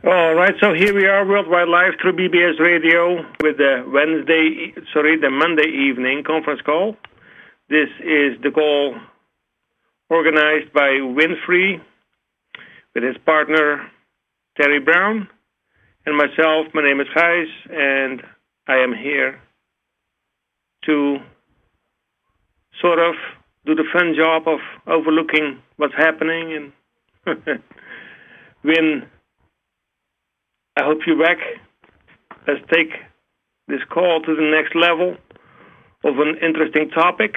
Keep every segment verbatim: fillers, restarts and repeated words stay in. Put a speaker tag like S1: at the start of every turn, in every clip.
S1: All right, so here we are, worldwide live through B B S Radio with the Wednesday, sorry, the Monday evening conference call. This is the call organized by Winfrey with his partner Terry Brown and myself. My name is Gijs, and I am here to sort of do the fun job of overlooking what's happening. And Win, I hope you're back. Let's take this call to the next level of an interesting topic.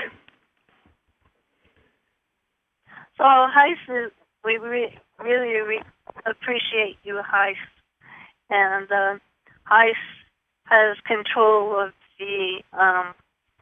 S2: So, Gijs, we re- really re- appreciate you, Gijs. And uh, Gijs has control of the, um,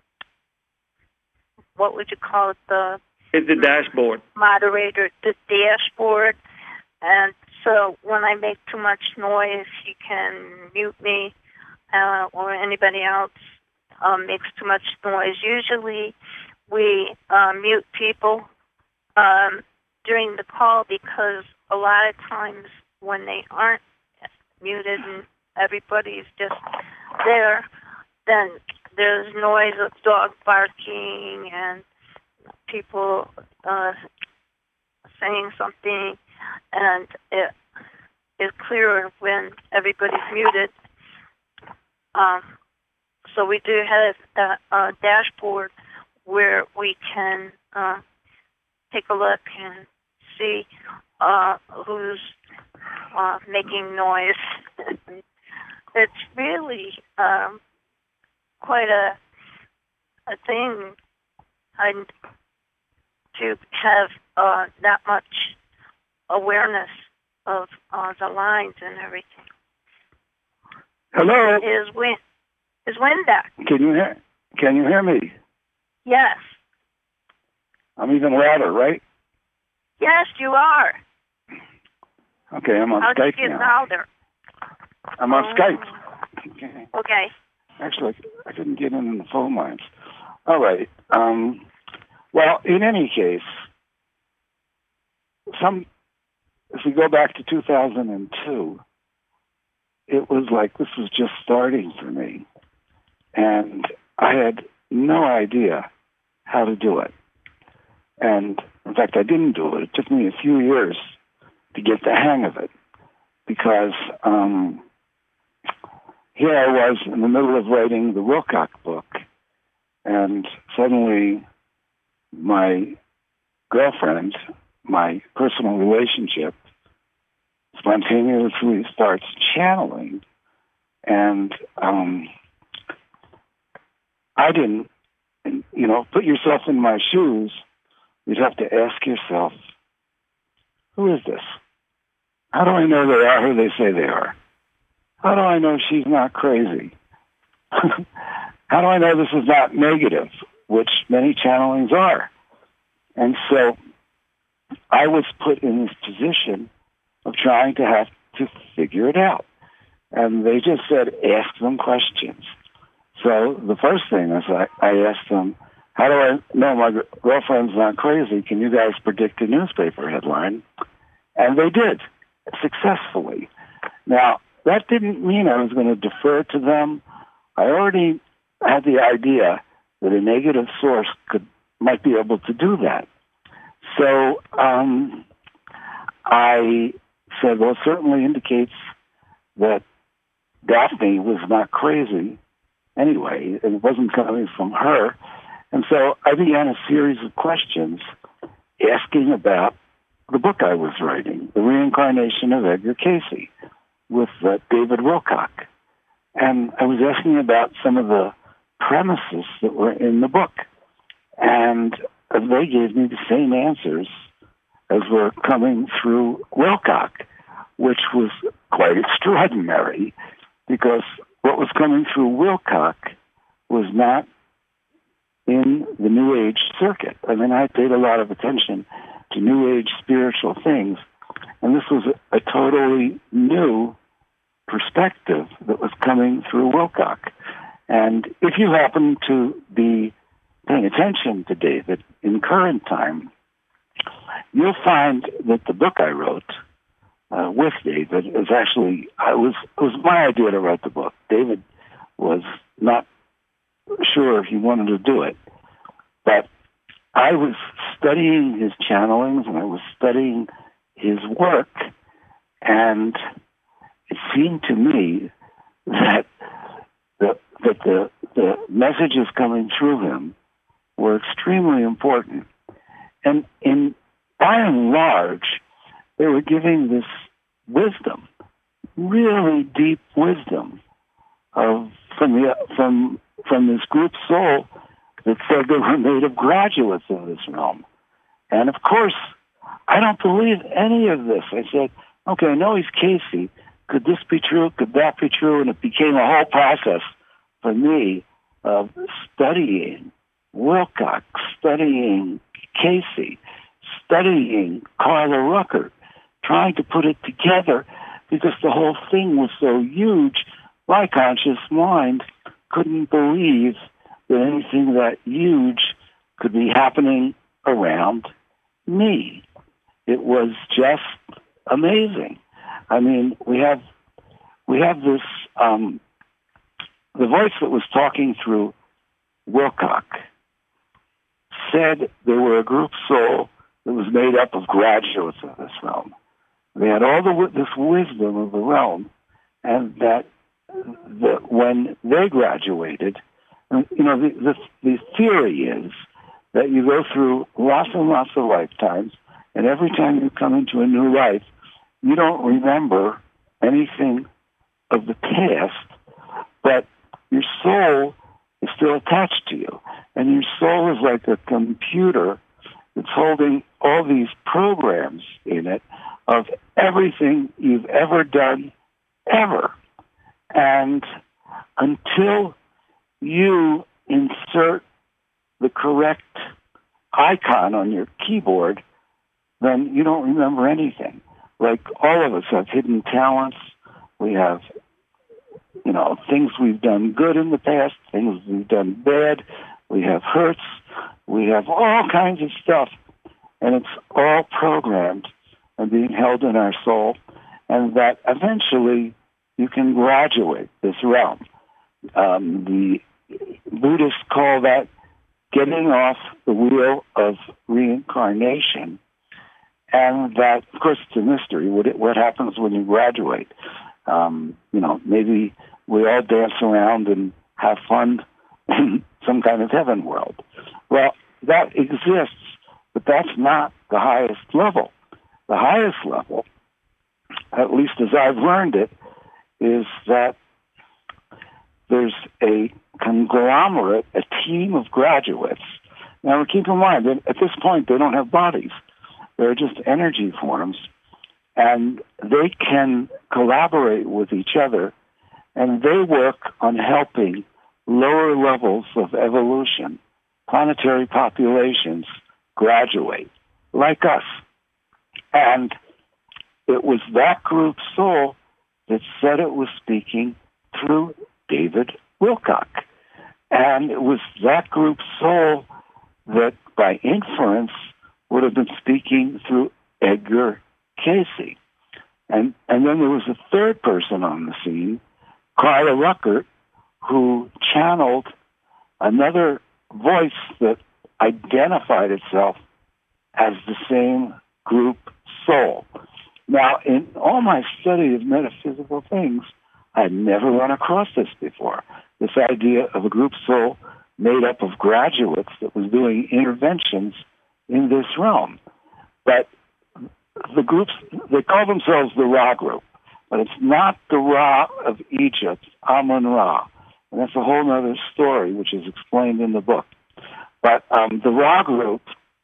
S2: what would you call it, the...
S1: It's the dashboard.
S2: Moderator, the dashboard. And so when I make too much noise, you can mute me uh, or anybody else um, makes too much noise. Usually we uh, mute people um, during the call because a lot of times when they aren't muted and everybody's just there, then there's noise of dog barking and people uh, saying something, and it is clearer when everybody's muted. Um, so we do have a, a dashboard where we can uh, take a look and see uh, who's uh, making noise. It's really um, quite a a thing and to have uh, that much awareness of uh, the lines and everything.
S3: Hello.
S2: Is Win is Win back?
S3: Can you hear? Can you hear me?
S2: Yes.
S3: I'm even louder, right?
S2: Yes, you are.
S3: Okay, I'm on
S2: How
S3: Skype
S2: do you get
S3: now.
S2: louder?
S3: I'm on
S2: Oh.
S3: Skype. Okay.
S2: Okay.
S3: Actually, I didn't get in the phone lines. All right. Um, well, in any case, some if we go back to two thousand two, it was like this was just starting for me, and I had no idea how to do it. And in fact, I didn't do it. It took me a few years to get the hang of it, because um, here I was in the middle of writing the Wilcock book, and suddenly my girlfriend, my personal relationship, spontaneously starts channeling, and um, I didn't, you know, put yourself in my shoes. You'd have to ask yourself, who is this? How do I know they are who they say they are? How do I know she's not crazy? How do I know this is not negative, which many channelings are? And so I was put in this position of trying to have to figure it out. And they just said, ask them questions. So the first thing is I, I asked them, how do I know my girlfriend's not crazy? Can you guys predict a newspaper headline? And they did, successfully. Now, that didn't mean I was going to defer to them. I already had the idea that a negative source could might be able to do that. So um, I said, well, it certainly indicates that Daphne was not crazy anyway. It wasn't coming from her. And so I began a series of questions asking about the book I was writing, The Reincarnation of Edgar Cayce, with uh, David Wilcock. And I was asking about some of the premises that were in the book. And they gave me the same answers as were coming through Wilcock, which was quite extraordinary, because what was coming through Wilcock was not in the New Age circuit. I mean, I paid a lot of attention to New Age spiritual things, and this was a, a totally new perspective that was coming through Wilcock. And if you happen to be paying attention to David in current time, you'll find that the book I wrote uh, with David. It was actually, I was, it was my idea to write the book. David was not sure if he wanted to do it, but I was studying his channelings and I was studying his work, and it seemed to me that the, that the, the messages coming through him were extremely important. And in by and large, they were giving this wisdom, really deep wisdom of from the from from this group soul that said they were made of graduates in this realm. And of course, I don't believe any of this. I said, okay, I know he's Casey. Could this be true? Could that be true? And it became a whole process for me of studying Wilcock, studying Casey, studying Carla Ruckert, trying to put it together because the whole thing was so huge. My conscious mind couldn't believe that anything that huge could be happening around me. It was just amazing. I mean, we have we have this um, the voice that was talking through Wilcock said they were a group soul that was made up of graduates of this realm. They had all the this wisdom of the realm, and that the, when they graduated, you know, the, the the theory is that you go through lots and lots of lifetimes, and every time you come into a new life, you don't remember anything of the past, but your soul is still attached to you. And your soul is like a computer that's holding all these programs in it of everything you've ever done, ever. And until you insert the correct icon on your keyboard, then you don't remember anything. Like all of us have hidden talents. We have, you know, things we've done good in the past, things we've done bad. We have hurts. We have all kinds of stuff. And it's all programmed and being held in our soul. And that eventually you can graduate this realm. Um, the Buddhists call that getting off the wheel of reincarnation. And that, of course, it's a mystery. What, it, what happens when you graduate? Um, you know, maybe we all dance around and have fun in some kind of heaven world. Well, that exists, but that's not the highest level. The highest level, at least as I've learned it, is that there's a conglomerate, a team of graduates. Now, keep in mind that at this point, they don't have bodies. They're just energy forms, and they can collaborate with each other, and they work on helping lower levels of evolution, planetary populations, graduate, like us. And it was that group soul that said it was speaking through David Wilcock. And it was that group soul that, by inference, would have been speaking through Edgar Casey. And and then there was a third person on the scene, Carla Ruckert, who channeled another voice that identified itself as the same group soul. Now, in all my study of metaphysical things, I'd never run across this before, this idea of a group soul made up of graduates that was doing interventions in this realm. But the groups, they call themselves the Ra group, but it's not the Ra of Egypt, Amun-Ra. And that's a whole other story, which is explained in the book. But um, the Ra group,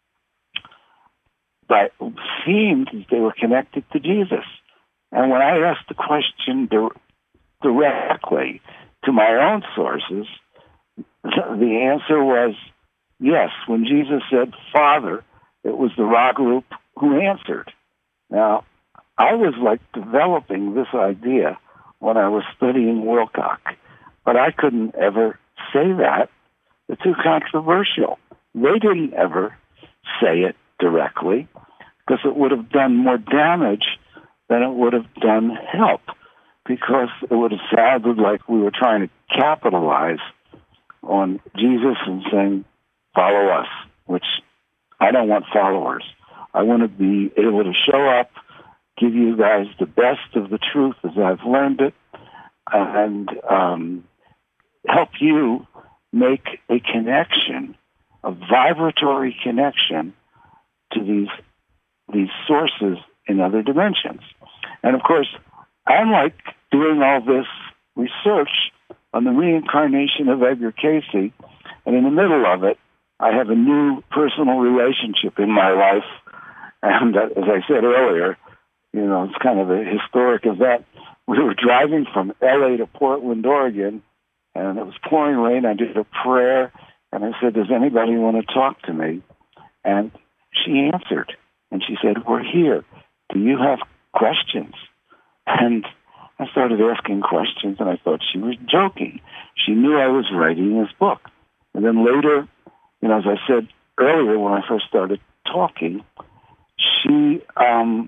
S3: but seemed they were connected to Jesus. And when I asked the question di- directly to my own sources, the answer was yes. When Jesus said Father, it was the Ra group who answered. Now, I was like developing this idea when I was studying Wilcock, but I couldn't ever say that. It's too controversial. They didn't ever say it directly because it would have done more damage than then it would have done help, because it would have sounded like we were trying to capitalize on Jesus and saying, follow us, which I don't want followers. I want to be able to show up, give you guys the best of the truth as I've learned it, and um, help you make a connection, a vibratory connection to these these sources in other dimensions. And of course, I'm like doing all this research on the reincarnation of Edgar Cayce, and in the middle of it, I have a new personal relationship in my life. And uh, as I said earlier, you know, it's kind of a historic event. We were driving from L A to Portland, Oregon, and it was pouring rain. I did a prayer, and I said, does anybody want to talk to me? And she answered, and she said, we're here. Do you have questions? And I started asking questions, and I thought she was joking. She knew I was writing this book. And then later, you know, as I said earlier when I first started talking, she, um,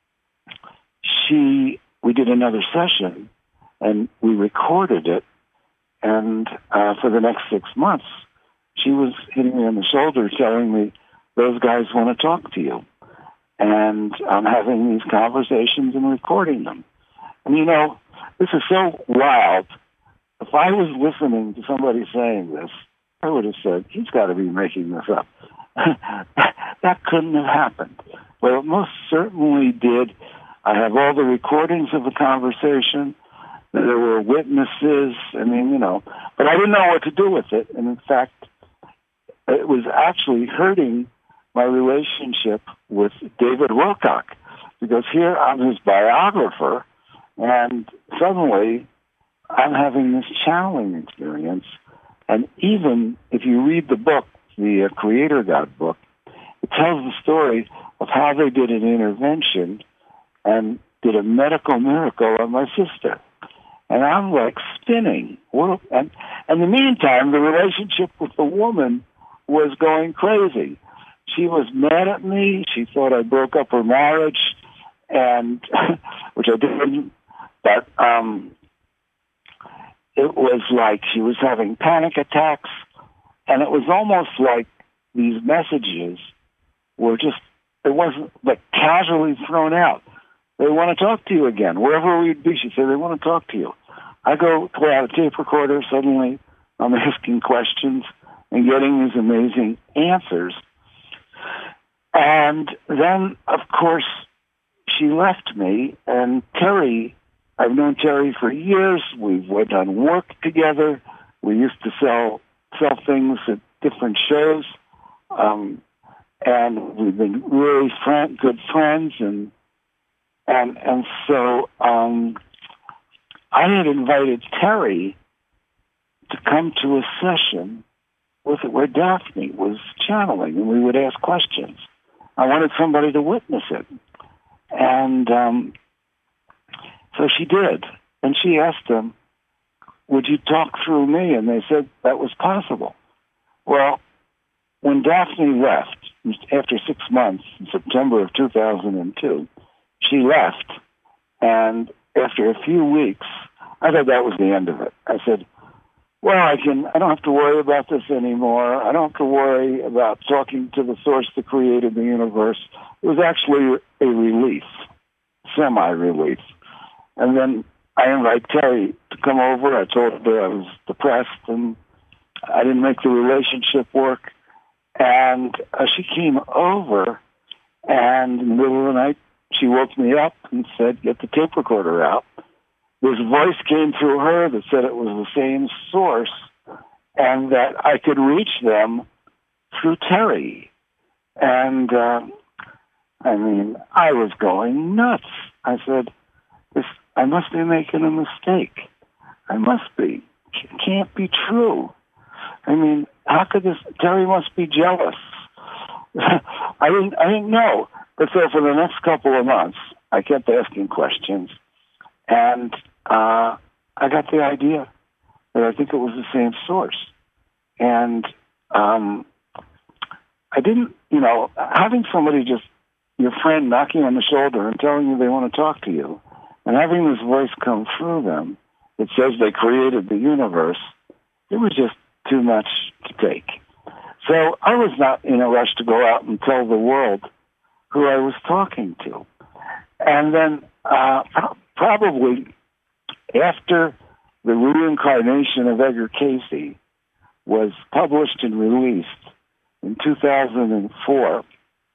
S3: she, we did another session, and we recorded it. And uh, for the next six months, she was hitting me on the shoulder, telling me, those guys want to talk to you. And I'm having these conversations and recording them. And, you know, this is so wild. If I was listening to somebody saying this, I would have said, he's got to be making this up. That couldn't have happened. Well, it most certainly did. I have all the recordings of the conversation. There were witnesses. I mean, you know, but I didn't know what to do with it. And in fact, it was actually hurting my relationship with David Wilcock, because here I'm his biographer, and suddenly I'm having this channeling experience. And even if you read the book, the uh, Creator God book, it tells the story of how they did an intervention and did a medical miracle on my sister. And I'm like spinning. What? And in the meantime, the relationship with the woman was going crazy. She was mad at me. She thought I broke up her marriage, and which I didn't. But um, it was like she was having panic attacks, and it was almost like these messages were just, it wasn't like casually thrown out. They want to talk to you again. Wherever we'd be, she said, they want to talk to you. I go pull out a tape recorder. Suddenly, I'm asking questions and getting these amazing answers. And then, of course, she left me. And Terry, I've known Terry for years. We've done work together. We used to sell sell things at different shows. Um, and we've been really friend, good friends. And and and so um, I had invited Terry to come to a session with it where Daphne was channeling, and we would ask questions. I wanted somebody to witness it. And um, so she did. And she asked them, would you talk through me? And they said that was possible. Well, when Daphne left, after six months, in September of two thousand two, she left. And after a few weeks, I thought that was the end of it. I said, well, I can. I don't have to worry about this anymore. I don't have to worry about talking to the source that created the universe. It was actually a relief, semi-relief. And then I invited Terry to come over. I told her I was depressed and I didn't make the relationship work. And uh, she came over, and in the middle of the night, she woke me up and said, get the tape recorder out. This voice came through her that said it was the same source and that I could reach them through Terry. And, uh, I mean, I was going nuts. I said, this, I must be making a mistake. I must be. It can't be true. I mean, how could this, Terry must be jealous. I didn't, I didn't know. But so for the next couple of months, I kept asking questions. And uh, I got the idea that I think it was the same source. And um, I didn't, you know, having somebody just your friend knocking on the shoulder and telling you they want to talk to you, and having this voice come through them that says they created the universe, it was just too much to take. So I was not in a rush to go out and tell the world who I was talking to. And then uh, probably after the reincarnation of Edgar Cayce was published and released in two thousand four,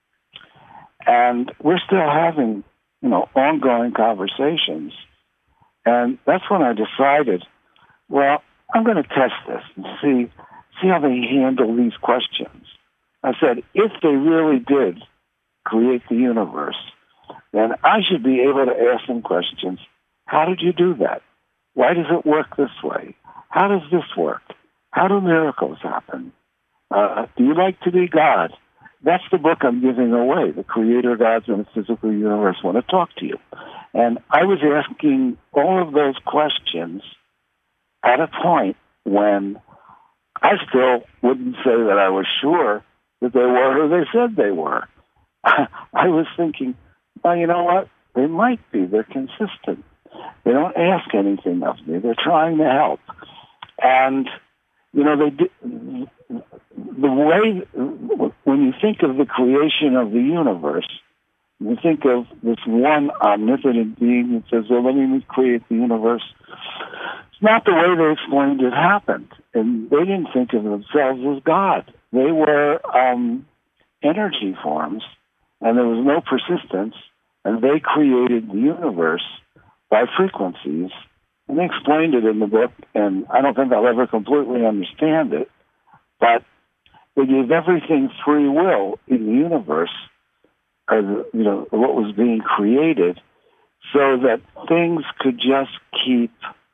S3: and we're still having, you know, ongoing conversations. And that's when I decided, well, I'm going to test this and see see how they handle these questions. I said, if they really did create the universe, then I should be able to ask them questions. How did you do that? Why does it work this way? How does this work? How do miracles happen? Uh, do you like to be God? That's the book I'm giving away. The Creator Gods in the Physical Universe want to talk to you. And I was asking all of those questions at a point when I still wouldn't say that I was sure that they were who they said they were. I was thinking, well, you know what? They might be. They're consistent. They don't ask anything of me. They're trying to help. And, you know, they did, the way, when you think of the creation of the universe, you think of this one omnipotent being that says, well, let me create the universe. It's not the way they explained it happened. And they didn't think of themselves as God. They were um, energy forms, and there was no persistence, and they created the universe by frequencies. And they explained it in the book, and I don't think I'll ever completely understand it, but they gave everything free will in the universe, or the, you know, what was being created, so that things could just keep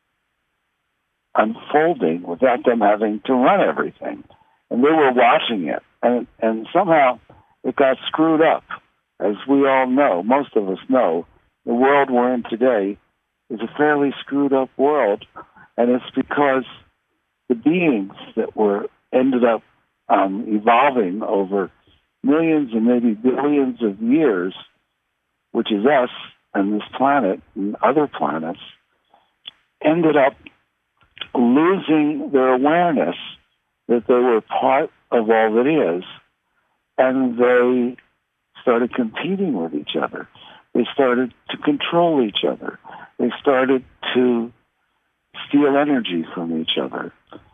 S3: unfolding without them having to run everything. And they were watching it, and and somehow it got screwed up. As we all know, most of us know, the world we're in today is a fairly screwed up world, and it's because the beings that were ended up um, evolving over millions and maybe billions of years, which is us and this planet and other planets, ended up losing their awareness that they were part of all that is, and they started competing with each other. They started to control each other. They started to steal energy from each other.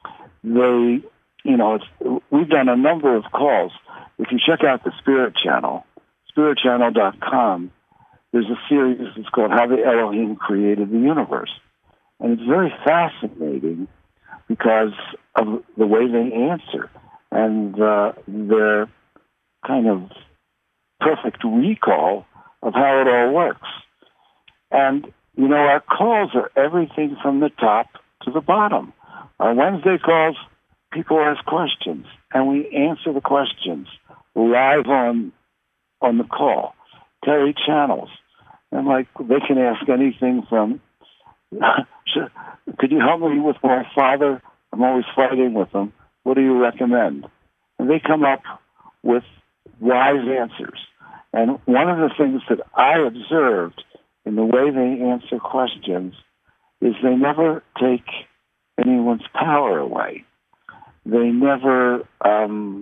S3: They, you know, it's, we've done a number of calls. If you check out the Spirit Channel, spirit channel dot com, there's a series that's called How the Elohim Created the Universe. And it's very fascinating because of the way they answer and uh, their kind of perfect recall of how it all works. And, you know, our calls are everything from the top to the bottom. Our Wednesday calls, people ask questions, and we answer the questions live on on the call. Terry channels. And, like, they can ask anything from, could you help me with my father? I'm always fighting with him. What do you recommend? And they come up with wise answers. And one of the things that I observed in the way they answer questions is they never take anyone's power away. They never um,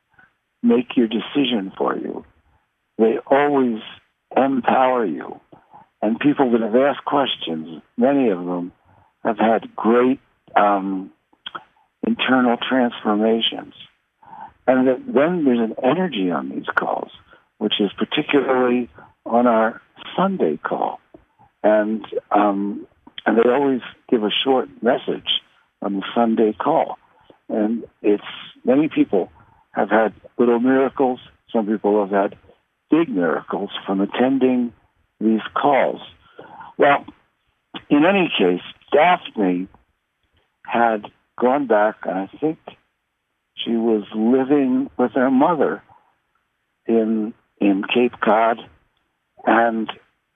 S3: make your decision for you. They always empower you. And people that have asked questions, many of them have had great um, internal transformations. And that then there's an energy on these calls, which is particularly on our Sunday call. And um, and they always give a short message on the Sunday call. And it's, many people have had little miracles. Some people have had big miracles from attending these calls. Well, in any case, Daphne had gone back, and I think she was living with her mother in in Cape Cod, and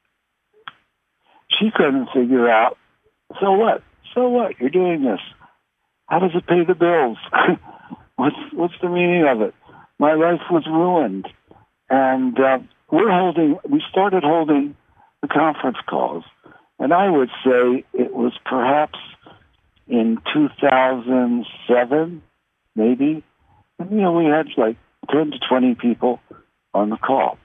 S3: she couldn't figure out, so what? So what? You're doing this. How does it pay the bills? what's what's the meaning of it? My life was ruined. And uh, we're holding, we started holding the conference calls, and I would say it was perhaps in two thousand seven, maybe. And, you know, we had like ten to twenty people on the call.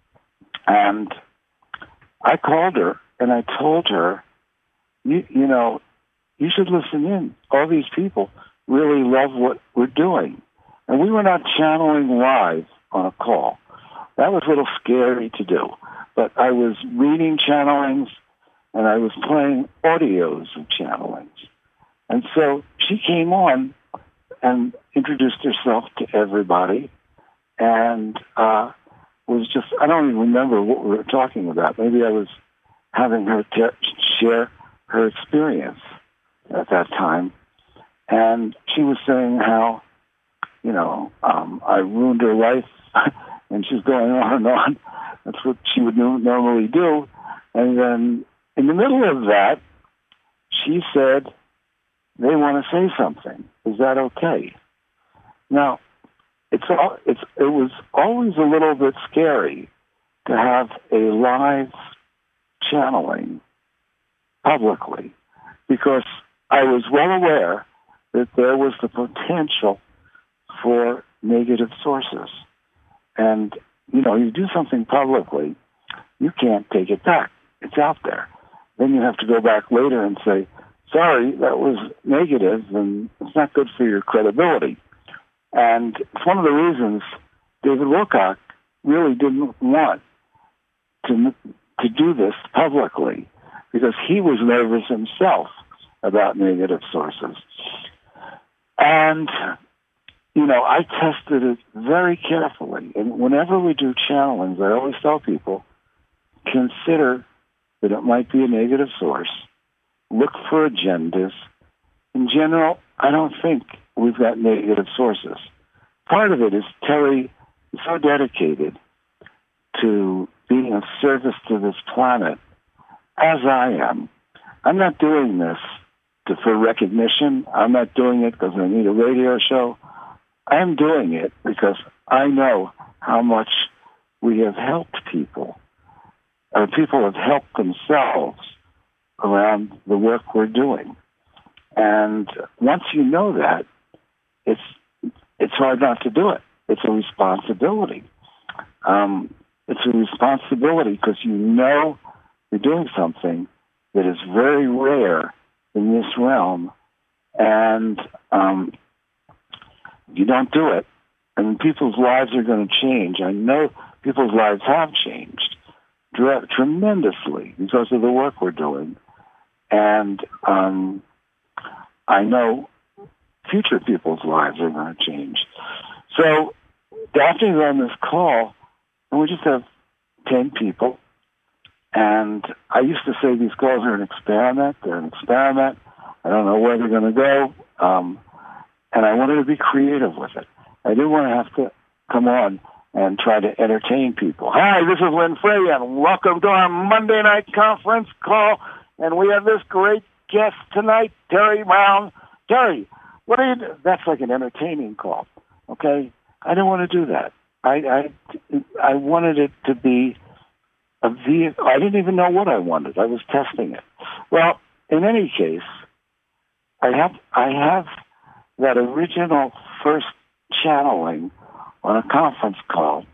S3: And I called her and I told her, you, you know, you should listen in. All these people really love what we're doing. And we were not channeling live on a call. That was a little scary to do. But I was reading channelings and I was playing audios of channelings. And so she came on and introduced herself to everybody and uh, was just, I don't even remember what we were talking about. Maybe I was having her t- share her experience at that time. And she was saying how, you know, um, I ruined her life, and she's going on and on. That's what she would normally do. And then in the middle of that, she said, they want to say something. Is that okay? Now, it's all, it's it was always a little bit scary to have a live channeling publicly, because I was well aware that there was the potential for negative sources. And, you know, you do something publicly, you can't take it back. It's out there. Then you have to go back later and say, sorry, that was negative, and it's not good for your credibility. And it's one of the reasons David Wilcock really didn't want to to do this publicly, because he was nervous himself about negative sources. And, you know, I tested it very carefully. And whenever we do channelings, I always tell people, consider that it might be a negative source. Look for agendas. In general, I don't think we've got negative sources. Part of it is Terry is so dedicated to being of service to this planet, as I am. I'm not doing this to, for recognition. I'm not doing it because I need a radio show. I'm doing it because I know how much we have helped people, or people have helped themselves around the work we're doing. And once you know that, it's it's hard not to do it. It's a responsibility. Um, it's a responsibility because you know you're doing something that is very rare in this realm, and um, if you don't do it, and people's lives are going to change. I know people's lives have changed dre- tremendously because of the work we're doing. And um, I know future people's lives are going to change. So Daphne's on this call, and we just have ten people. And I used to say these calls are an experiment. They're an experiment. I don't know where they're going to go. Um, and I wanted to be creative with it. I didn't want to have to come on and try to entertain people. Hi, this is Lynn Frey, and welcome to our Monday night conference call. And we have this great guest tonight, Terry Brown. Terry, what are you do? That's like an entertaining call, okay? I didn't want to do that. I, I, I wanted it to be a vehicle. I didn't even know what I wanted. I was testing it. Well, in any case, I have I have that original first channeling on a conference call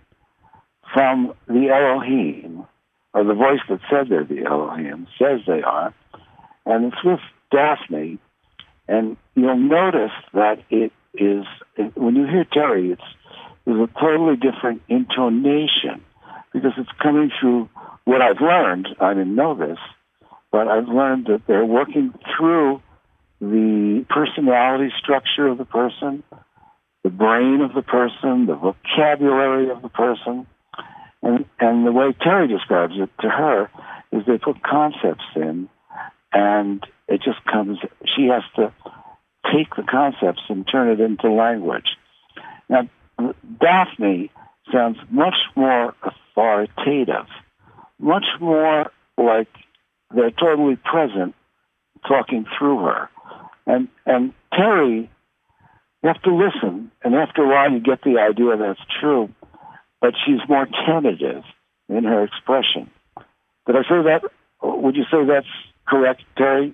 S3: from the Elohim, or the voice that said they're the Elohim, says they are, and it's with Daphne. And you'll notice that it is, when you hear Terry, it's there's a totally different intonation, because it's coming through what I've learned. I didn't know this, but I've learned that they're working through the personality structure of the person, the brain of the person, the vocabulary of the person. And, and the way Terry describes it to her is they put concepts in, and it just comes, she has to take the concepts and turn it into language. Now, Daphne sounds much more authoritative, much more like they're totally present talking through her. And and Terry, you have to listen, and after a while you get the idea that's true, but she's more tentative in her expression. Did I say that? Would you say that's correct, Terry?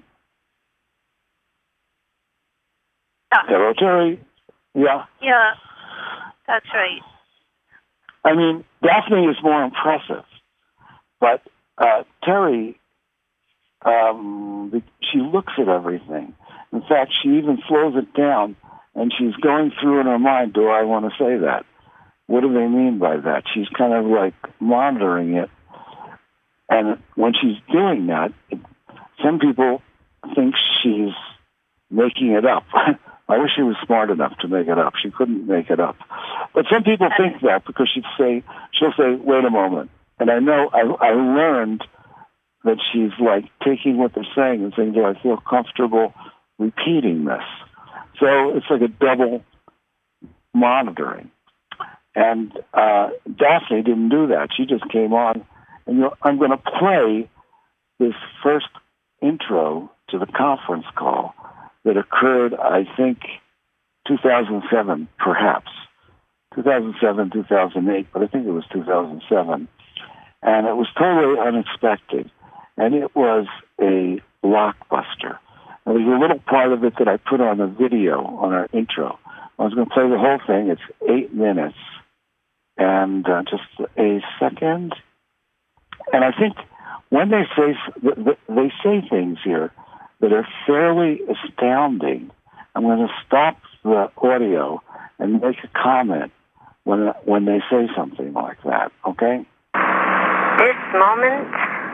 S2: Yeah.
S3: Hello, Terry? Yeah?
S2: Yeah, that's right.
S3: I mean, Daphne is more impressive, but uh, Terry, um, the, she looks at everything. In fact, she even slows it down, and she's going through in her mind, do I want to say that? What do they mean by that? She's kind of like monitoring it. And when she's doing that, it, some people think she's making it up. I wish she was smart enough to make it up. She couldn't make it up. But some people think that because she'd say, she'll say, wait a moment. And I know, I, I learned that she's like taking what they're saying and saying, do I feel comfortable repeating this? So it's like a double monitoring. And uh, Daphne didn't do that. She just came on. And you know, I'm going to play this first intro to the conference call that occurred, I think, two thousand seven, perhaps. two thousand seven, two thousand eight, but I think it was two thousand seven. And it was totally unexpected. And it was a blockbuster. There was a little part of it that I put on a video on our intro. I was going to play the whole thing. It's eight minutes. And uh, just a second. And I think when they say they say things here that are fairly astounding, I'm going to stop the audio and make a comment when when they say something like that. Okay?
S4: This moment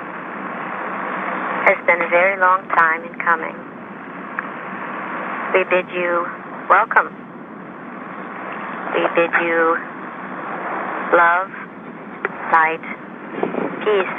S4: has been a very long time in coming. We bid you welcome. We bid you love, light, peace.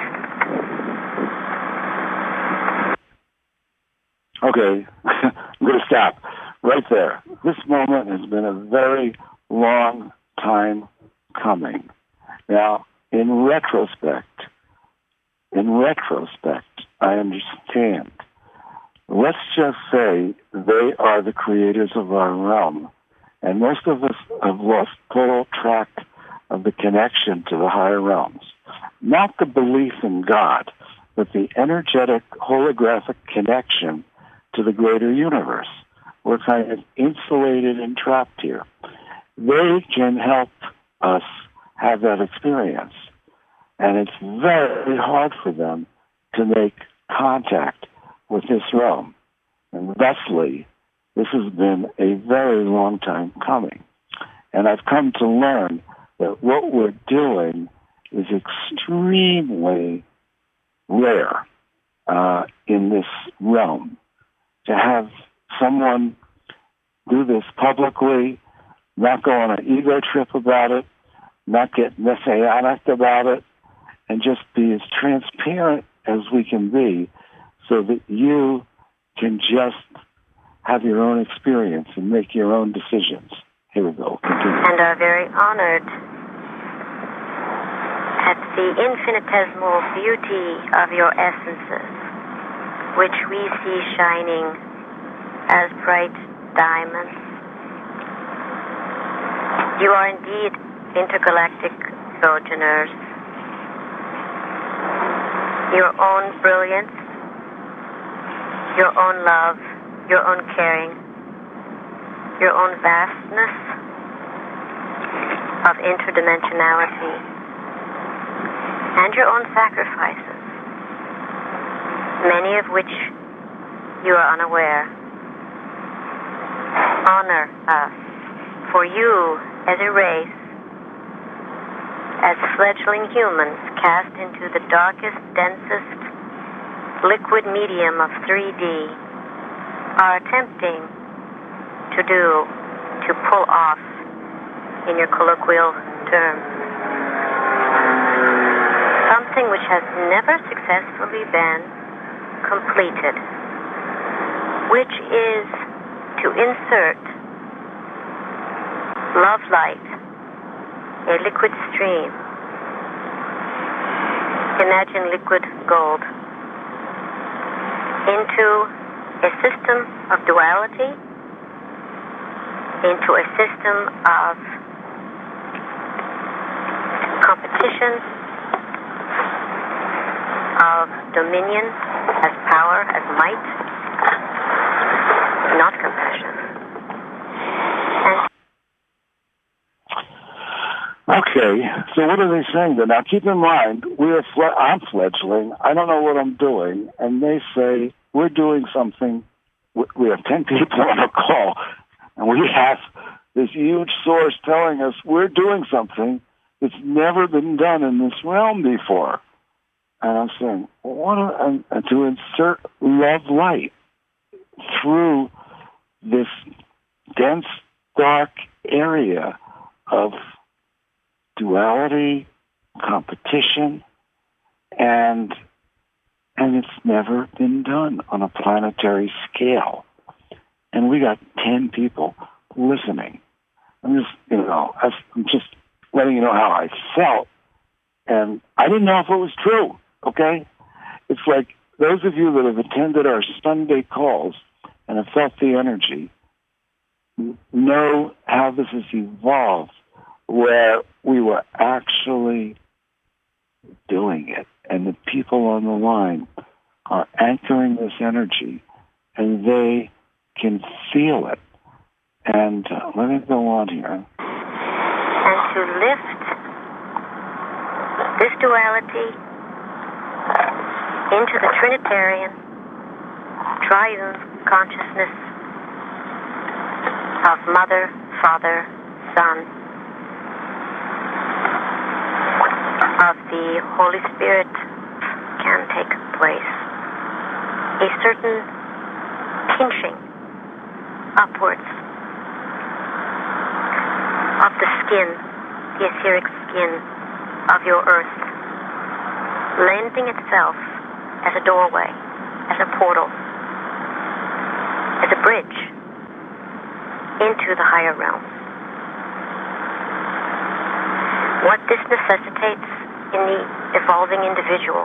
S3: Okay, I'm going to stop right there. This moment has been a very long time coming. Now, in retrospect, in retrospect, I understand. Let's just say they are the creators of our realm, and most of us have lost total track of the connection to the higher realms. Not the belief in God, but the energetic holographic connection to the greater universe. We're kind of insulated and trapped here. They can help us have that experience. And it's very hard for them to make contact with this realm. And thusly, this has been a very long time coming. And I've come to learn that what we're doing is extremely rare uh, in this realm. To have someone do this publicly, not go on an ego trip about it, not get messianic about it, and just be as transparent as we can be so that you can just have your own experience and make your own decisions. Here we go. Continue.
S4: And are very honored at the infinitesimal beauty of your essences, which we see shining as bright diamonds. You are indeed intergalactic sojourners. Your own brilliance, your own love, your own caring, your own vastness of interdimensionality, and your own sacrifices, many of which you are unaware. Honor us, for you, as a race, as fledgling humans cast into the darkest, densest liquid medium of three D, are attempting to do, to pull off, in your colloquial terms, something which has never successfully been completed, which is to insert love light, a liquid stream. Imagine liquid gold into a system of duality, into a system of competition, of dominion, as power, as might, not compassion. And
S3: okay, so what are they saying then? Now keep in mind, we're fle- I'm fledgling. I don't know what I'm doing. And they say, we're doing something. We have ten people on a call. And we have this huge source telling us we're doing something that's never been done in this realm before. And I'm saying, what are, and, and to insert love light through this dense, dark area of duality, competition, and and it's never been done on a planetary scale. And we got ten people listening. I'm just, you know, I'm just letting you know how I felt. And I didn't know if it was true, okay? It's like those of you that have attended our Sunday calls and have felt the energy know how this has evolved, where we were actually doing it. And the people on the line are anchoring this energy, and they can feel it. And uh, let me go on here.
S4: And to lift this duality into the Trinitarian, triune consciousness of Mother, Father, Son, of the Holy Spirit can take place. A certain pinching upwards of the skin, the etheric skin of your earth, lending itself as a doorway, as a portal, as a bridge into the higher realms. What this necessitates in the evolving individual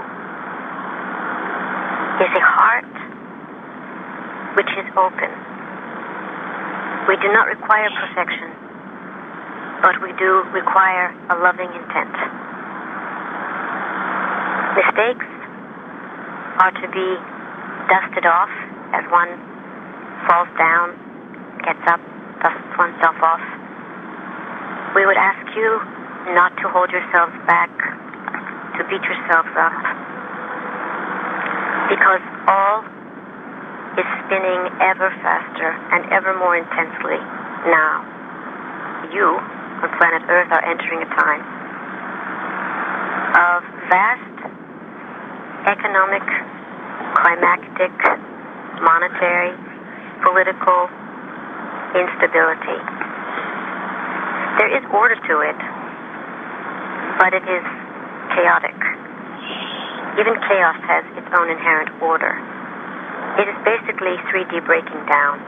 S4: is a heart which is open. We do not require perfection, but we do require a loving intent. Mistakes are to be dusted off as one falls down, gets up, dusts oneself off. We would ask you not to hold yourselves back, to beat yourselves up, because all is spinning ever faster and ever more intensely now. You on planet Earth are entering a time of vast economic, climactic, monetary, political instability. There is order to it, but it is chaotic. Even chaos has its own inherent order. It is basically three D breaking down.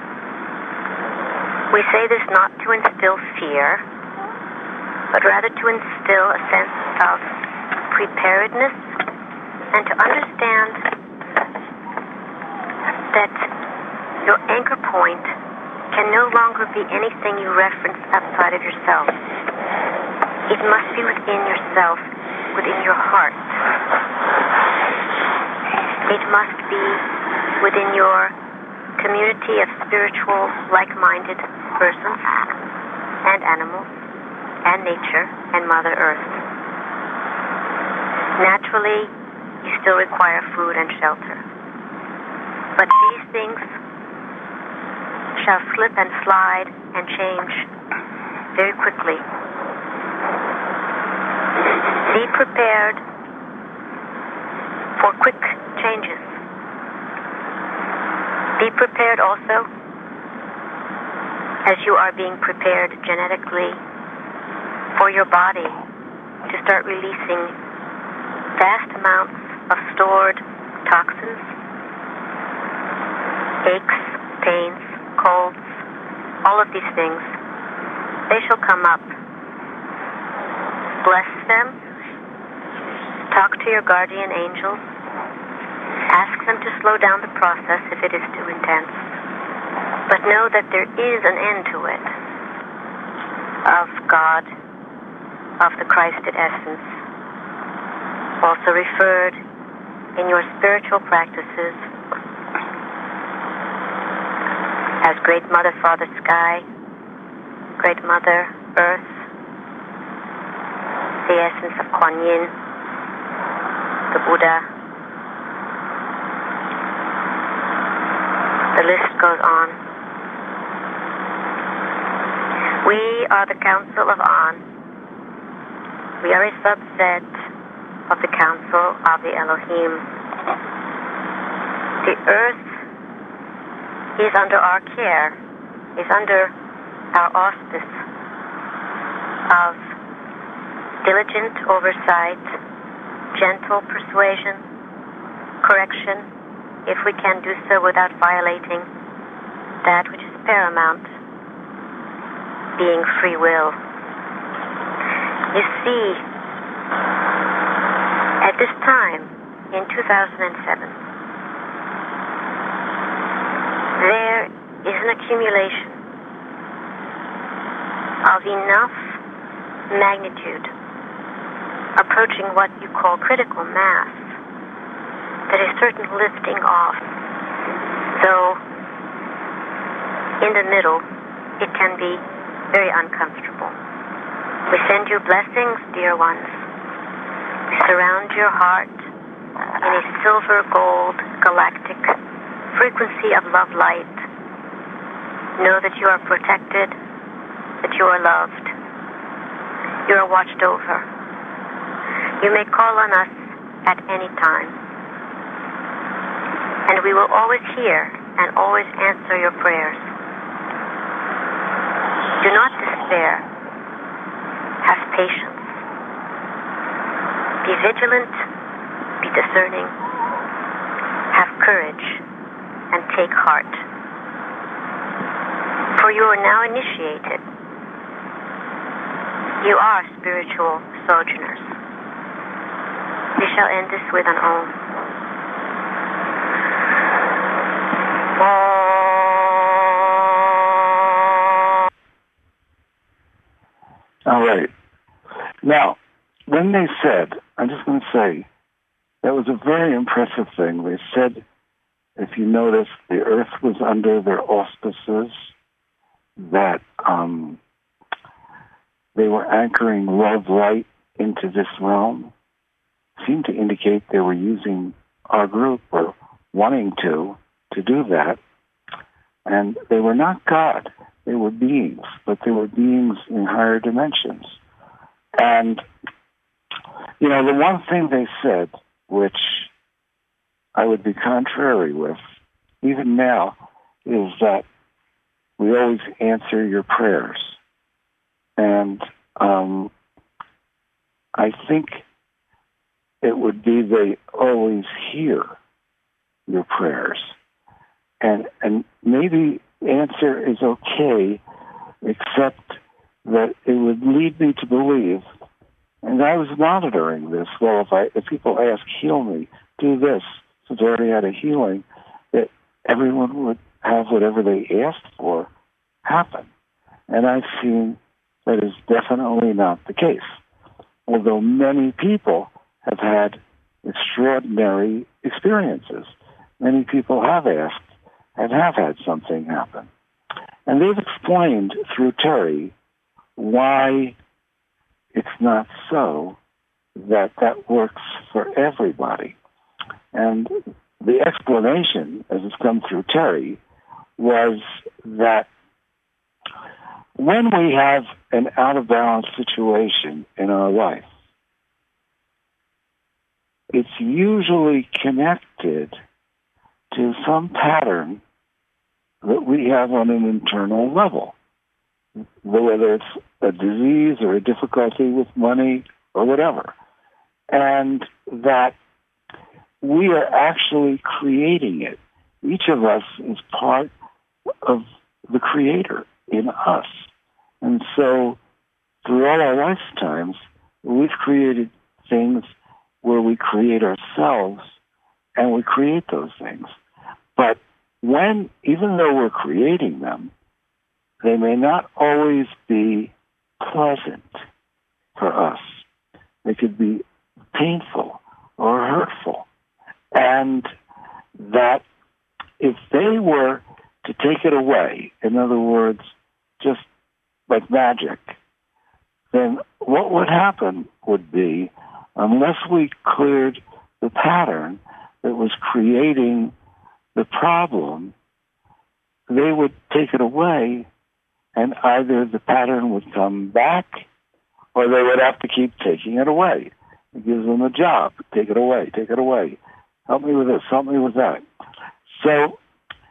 S4: We say this not to instill fear, but rather to instill a sense of preparedness and to understand that your anchor point can no longer be anything you reference outside of yourself. It must be within yourself, within your heart. It must be within your community of spiritual, like-minded persons and animals and nature and Mother Earth. Naturally, you still require food and shelter. But these things shall slip and slide and change very quickly. Be prepared for quick changes. Be prepared also, as you are being prepared genetically, for your body to start releasing vast amounts of stored toxins, aches, pains, colds, all of these things. They shall come up. Bless them. Talk to your guardian angels. Ask them to slow down the process if it is too intense. But know that there is an end to it. Of God, of the Christed essence, also referred in your spiritual practices as Great Mother, Father Sky, Great Mother, Earth, the essence of Kuan Yin, the Buddha. The list goes on. We are the Council of On. We are a subset of the Council of the Elohim. The Earth is under our care, is under our auspice of diligent oversight, gentle persuasion, correction, if we can do so without violating that which is paramount, being free will. You see, at this time, in two thousand seven, there is an accumulation of enough magnitude, approaching what you call critical mass, that a certain lifting off, though in the middle it can be very uncomfortable. We send you blessings, dear ones. We surround your heart in a silver gold galactic frequency of love light. Know that you are protected, that you are loved, you are watched over. You may call on us at any time, and we will always hear and always answer your prayers. Do not despair. Have patience. Be vigilant. Be discerning. Have courage and take heart. For you are now initiated. You are spiritual sojourners. We shall end this with an Om.
S3: All right. Now, when they said, I'm just going to say, that was a very impressive thing. They said, if you notice, the earth was under their auspices, that um, they were anchoring love light into this realm. Seemed to indicate they were using our group or wanting to, to do that. And they were not God. They were beings, but they were beings in higher dimensions. And, you know, the one thing they said, which I would be contrary with, even now, is that we always answer your prayers. And um, I think it would be they always hear your prayers. And and maybe answer is okay, except that it would lead me to believe, and I was monitoring this, well, if I if people ask, heal me, do this, since I already had a healing, that everyone would have whatever they asked for happen. And I've seen that is definitely not the case. Although many people have had extraordinary experiences. Many people have asked and have had something happen. And they've explained through Terry why it's not so that that works for everybody. And the explanation, as it's come through Terry, was that when we have an out-of-balance situation in our life, it's usually connected to some pattern that we have on an internal level, whether it's a disease or a difficulty with money or whatever, and that we are actually creating it. Each of us is part of the Creator in us. And so through all our lifetimes, we've created things where we create ourselves and we create those things. But when, even though we're creating them, they may not always be pleasant for us. They could be painful or hurtful. and that if they were to take it away, in other words, just like magic, then what would happen would be, unless we cleared the pattern that was creating the problem, they would take it away, and either the pattern would come back or they would have to keep taking it away. It gives them a job. Take it away, take it away. Help me with this, help me with that. So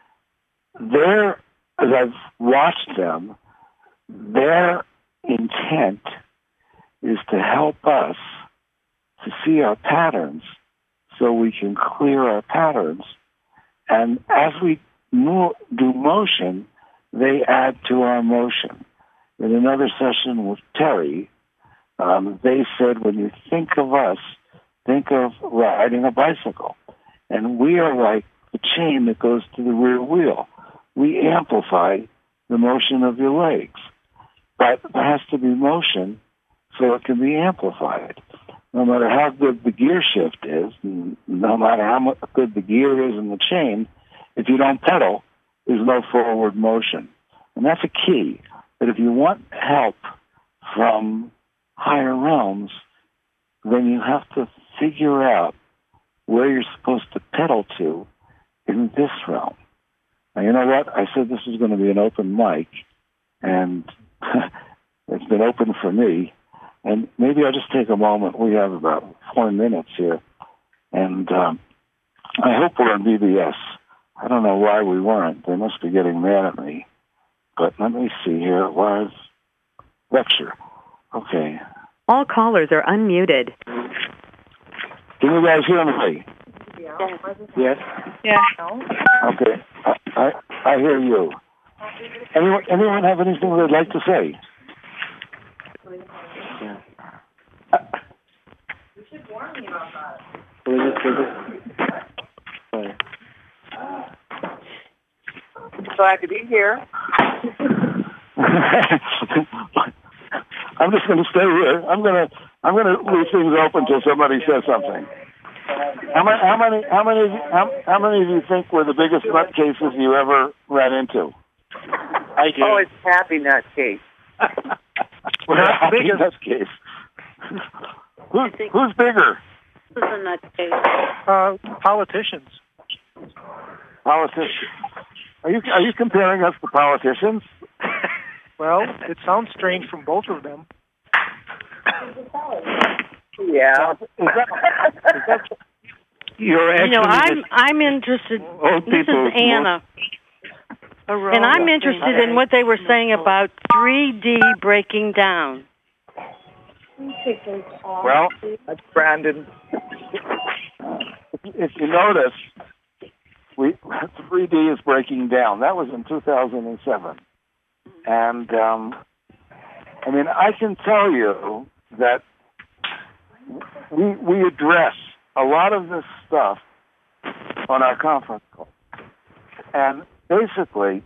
S3: their, as I've watched them, their intent is to help us to see our patterns so we can clear our patterns. And as we mo- do motion, they add to our motion. In another session with Terry, um, they said, when you think of us, think of riding a bicycle. And we are like the chain that goes to the rear wheel. We amplify the motion of your legs. But there has to be motion so it can be amplified. No matter how good the gear shift is, no matter how good the gear is in the chain, if you don't pedal, there's no forward motion. And that's a key, that if you want help from higher realms, then you have to figure out where you're supposed to pedal to in this realm. Now, you know what? I said this was going to be an open mic, and it's been open for me. And maybe I'll just take a moment. We have about four minutes here. And um, I hope we're on B B S. I don't know why we weren't. They must be getting mad at me. But let me see here. It was lecture. Okay.
S5: All callers are unmuted.
S3: Can you guys hear me?
S2: Yeah.
S3: Yes?
S2: Yeah.
S3: Okay. I, I, I hear you. Anyone, anyone have anything they'd like to say? Yeah. Uh,
S6: You should warn me about that.
S3: will it, will it?
S6: Glad to be here.
S3: I'm just going to stay here. I'm going to I'm going to leave things open until somebody says something. How many how many how many of you, how, how many of you think were the biggest nut cases you ever ran into?
S6: I do. Oh, it's Happy Nut Case.
S3: Well, happy nut case. Who, who's bigger?
S2: This is a nut case.
S7: Uh, politicians.
S3: Politicians. Are you are you comparing us to politicians?
S7: Well, it sounds strange from both of them.
S6: Yeah.
S3: Is that, is that, you're
S8: You know, I'm
S3: just
S8: I'm interested.
S3: old
S8: This is
S3: people
S8: Anna, and I'm interested in what they were saying about three D breaking down.
S3: Well,
S6: That's Brandon.
S3: if you notice, we three D is breaking down. That was in two thousand seven. And, um, I mean, I can tell you that we we address a lot of this stuff on our conference call. And basically,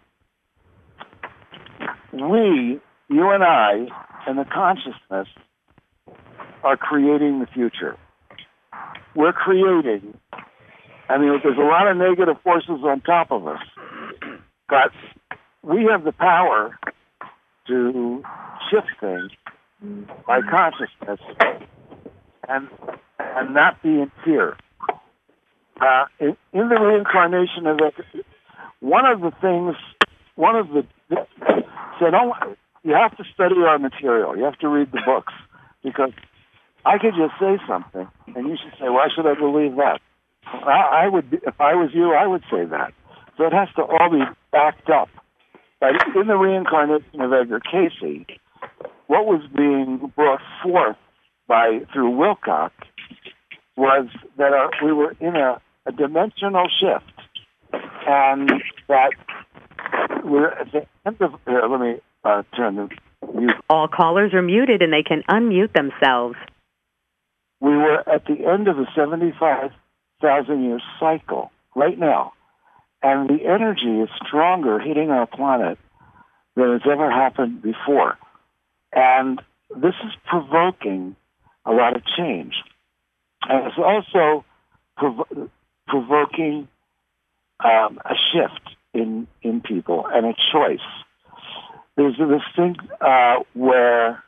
S3: we, you and I, and the consciousness are creating the future. We're creating, I mean, there's a lot of negative forces on top of us, but we have the power to shift things by consciousness and and not be in fear. Uh, in, in the reincarnation of it, one of the things, one of the said, "Oh, you have to study our material. You have to read the books because I could just say something, and you should say, why should I believe that? I, I would, if I was you, I would say that. So it has to all be backed up." But in the reincarnation of Edgar Cayce, what was being brought forth by through Wilcock was that our, we were in a, a dimensional shift, and that we're at the end of. Here, let me uh, turn the mute.
S5: All callers are muted and they can unmute themselves.
S3: We were at the end of a seventy-five thousand year cycle right now. And the energy is stronger hitting our planet than has ever happened before. And this is provoking a lot of change. And it's also prov- provoking um, a shift in in people and a choice. There's this thing uh, where,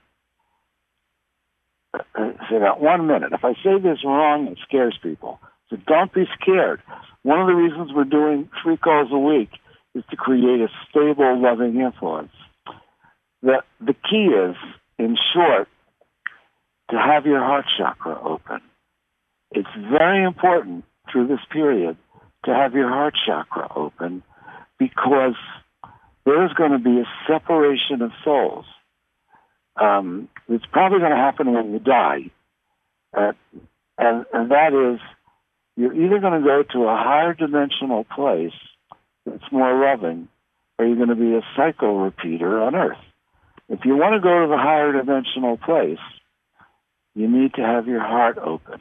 S3: uh, say that one minute. If I say this wrong, it scares people. So don't be scared. One of the reasons we're doing three calls a week is to create a stable, loving influence. The, the key is, in short, to have your heart chakra open. It's very important through this period to have your heart chakra open because there's going to be a separation of souls. Um, it's probably going to happen when you die. Uh, and, and that is, you're either going to go to a higher dimensional place that's more loving, or you're going to be a cycle repeater on Earth. If you want to go to the higher dimensional place, you need to have your heart open.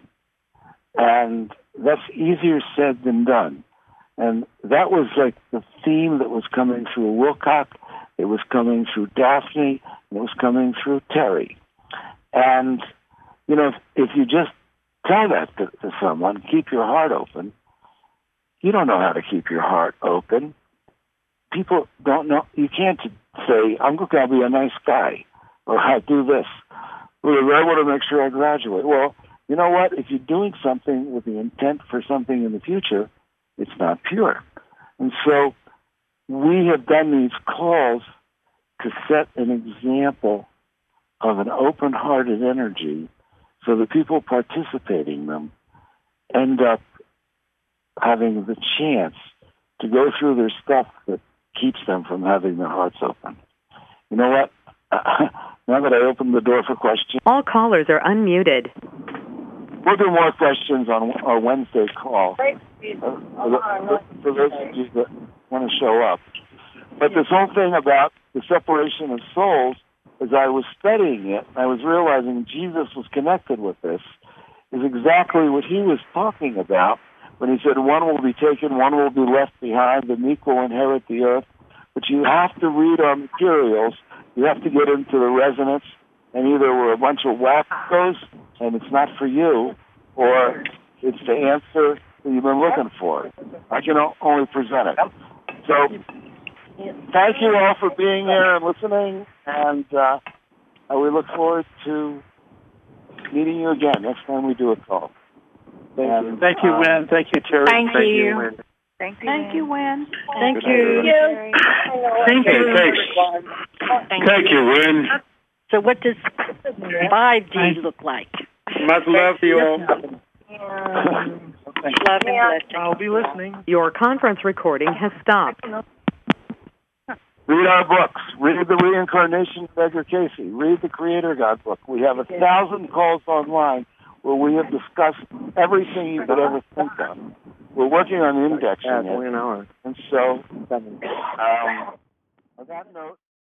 S3: And that's easier said than done. And that was like the theme that was coming through Wilcock, it was coming through Daphne, and it was coming through Terry. And, you know, if, if you just tell that to, to someone, keep your heart open, you don't know how to keep your heart open. People don't know. You can't say, I'm going to be a nice guy, or I'll do this. Well, I want to make sure I graduate. Well, you know what? If you're doing something with the intent for something in the future, it's not pure. And so we have done these calls to set an example of an open-hearted energy so the people participating in them end up having the chance to go through their stuff that keeps them from having their hearts open. You know what? Now that I opened the door for questions.
S5: All callers are unmuted.
S3: We'll do more questions on our Wednesday call uh, for, for those of you that want to show up. But this whole thing about the separation of souls, as I was studying it, I was realizing Jesus was connected with this, is exactly what he was talking about when he said one will be taken, one will be left behind, the meek will inherit the earth. But you have to read our materials. You have to get into the resonance, and either we're a bunch of wackos and it's not for you, or it's the answer that you've been looking for. I can only present it. So thank you all for being here and listening, and uh, we look forward to meeting you again next time we do a call. Thank and, you.
S9: Thank you,
S3: uh,
S9: Wynn. Thank you, Terry.
S8: Thank,
S9: thank
S8: you.
S9: you Wynn.
S2: Thank you.
S8: Thank you, Wynn.
S2: Thank
S8: Thank you.
S9: Thank you.
S8: Thank
S1: Thank you, Wynn.
S8: So what does five D look like?
S1: Much love to you all.
S8: Um, love and blessing.
S7: I'll be listening.
S5: Your conference recording has stopped.
S3: Read our books. Read the Reincarnation of Edgar Casey. Read the Creator God book. We have a thousand calls online where we have discussed everything you could ever think of. We're working on indexing it. And so, um, on that note...